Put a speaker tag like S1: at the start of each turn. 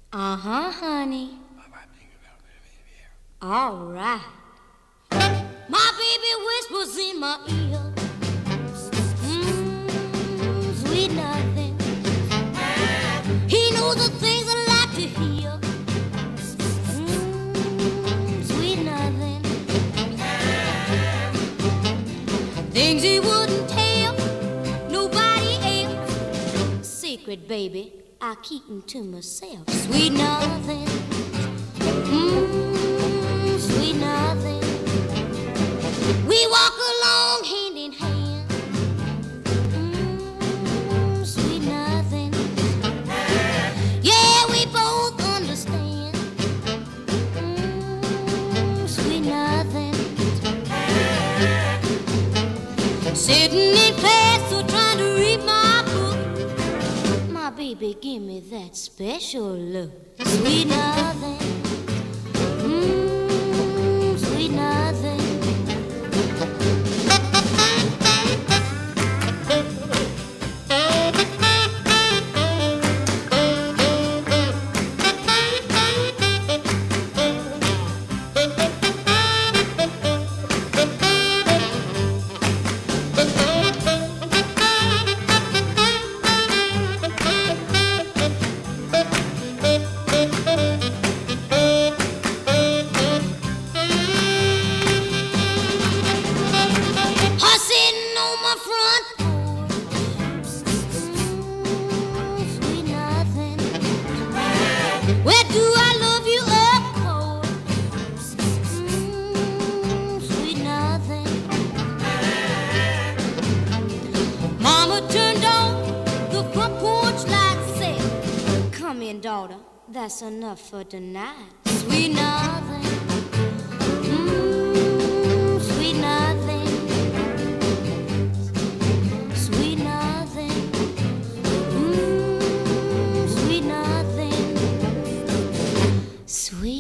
S1: Uh-huh, honey. All right. My baby whispers in my ear. Sweet nothing. He knows the things I like to hear. Sweet nothing. Things he wouldn't tell nobody else. Secret, baby, I keep them to myself. Sweet nothing. Sweet nothing. We walk along hand in hand. Sweet nothing. Yeah, we both understand. Sweet nothing. Sitting in class or trying to read my book. My baby, give me that special look. Sweet nothing. Sweet nothing. Daughter, that's enough for tonight. Sweet nothing. Sweet nothing. Sweet nothing. Sweet nothing. Sweet